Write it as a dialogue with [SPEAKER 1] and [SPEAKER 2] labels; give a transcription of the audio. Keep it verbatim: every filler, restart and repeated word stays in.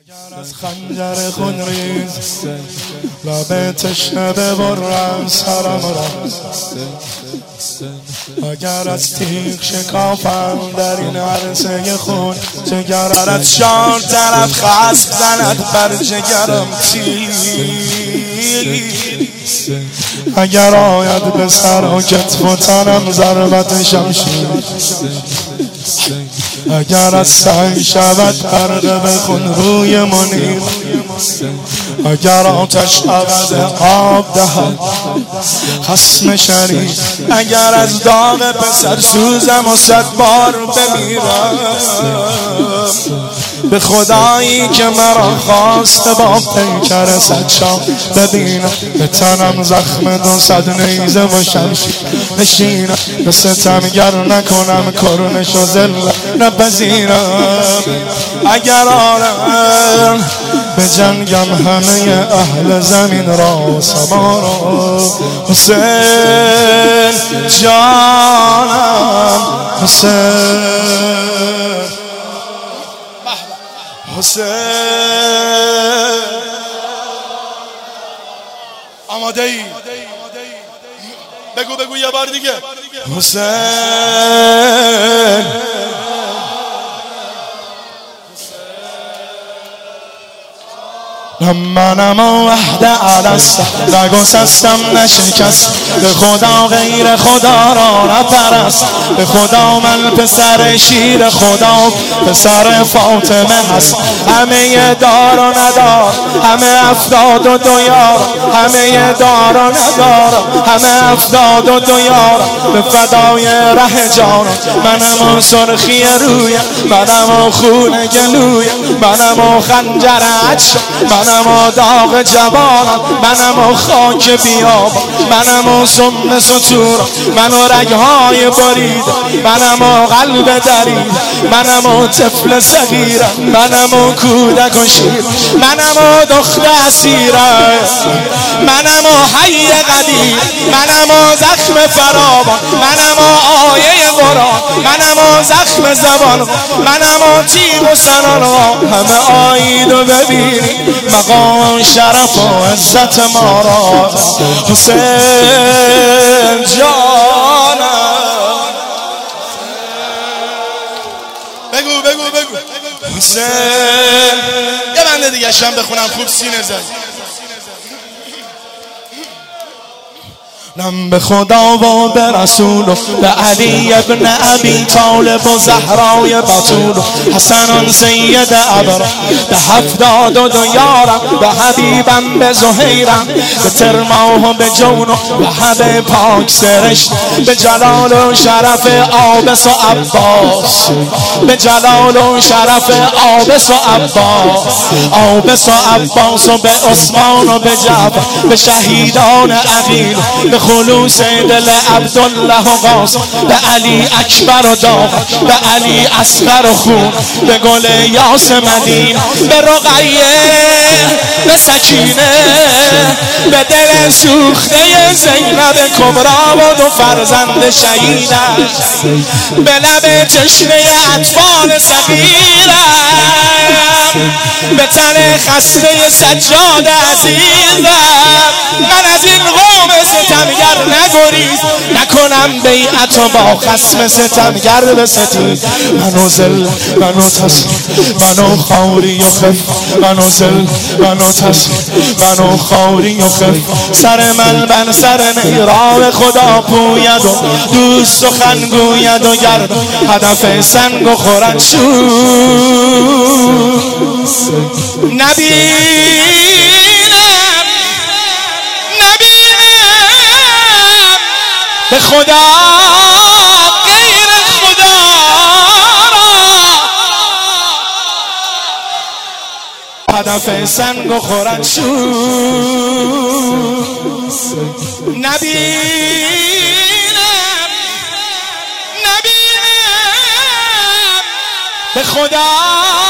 [SPEAKER 1] اگر از خنجر خون ریز لب تشنه ببرم سرم را، اگر از تیغ شکافم در این عرصه خون، جگرت چار طرف خسب زند بر جگرم تیر. اگر آید به سر و کتف و تنم ضربت شمشیر، اگر از سنگ شود غرقه به خون روی منیر، اگر آتش عوض آب دهد خصم شریف، اگر از داغ پسر سوزم و صد بار بمیرم، به خدایی که مرا خواست با پیکر صد شام ببینم، به تنم زخم دو صد نیزه و شمشیر بشینم، به ستمگر نکنم کرنش و ذلت نپذیرم. اگر آرم به جنگم همه اهل زمین را و سما را، حسین جانم حسین حسین. آماده ای؟ بگو بگو یه بار دیگه. حسین منم وحده الست، نگسستم نشکست، به خدا غیر خدا را نپرست، به خدا من پسر شیر خدا پسر فاطمه هست. همه دار و ندار، همه افداد و دویار، همه دار و ندار، همه افداد و دویار، به فدای ره جان. منم و سرخی روی، منم و خون گلوی، منم و خنجر عطش، منم و داغ جوانم، منم و خاک بیاب، منم و سم سطور، من و رگهای برید، منم و قلب درید، منم و طفل صغیرم، منم و کودک و شیر، منم و دخت اسیرم، منم و حی قدیر، منم و زخم فراوان، منم و آیه قرآن، منم و زخم زبان، منم و تیغ و سنان. همه آیید و ببینید مقام شرف و عزت ما را. حسین جانم، بگو بگو بگو حسین. یه بنده دیگه شم بخونم خوب سینه زد. نم به خدا و به رسول و به علی ابن ابی طالب و زهرای بطول و حسن سید ابرا، به هفتاد و دو یارم، به حبیبم به زهیرم، به ترماه و به جون و به حب پاک سرشت، به جلال و شرف آبس و عباس، به جلال و شرف آبس و عباس، آبس و عباس و به عثمان و به جعفر، به شهیدان عقیل، به خلوص دل عبدالله و قاسم، به علی اکبر و داغ، به علی اصغر و خون، به گل یاس مدین، به رقیه، به سکینه، به دل سوخته زینب کبرا و دو فرزند شهیدم، به لب تشنه اطفال صغیرم، به تن خسته سجاد عزیزم. من از این قوم ستمگر نگریز، نکنم بیعت و با خصم ستمگر بستیز. منو زل منو تسلیم، منو خواری و خف، منو زل منو تسلیم، منو خواری و خف. سر من بر سر نیرام خدا پوید و دوست سخن گوید و گرد هدف سنگ و خورد شور. نبینم نبینم به خدا غیر خدا را، هدف سنگ و خورد شور. نبینم نبینم به خدا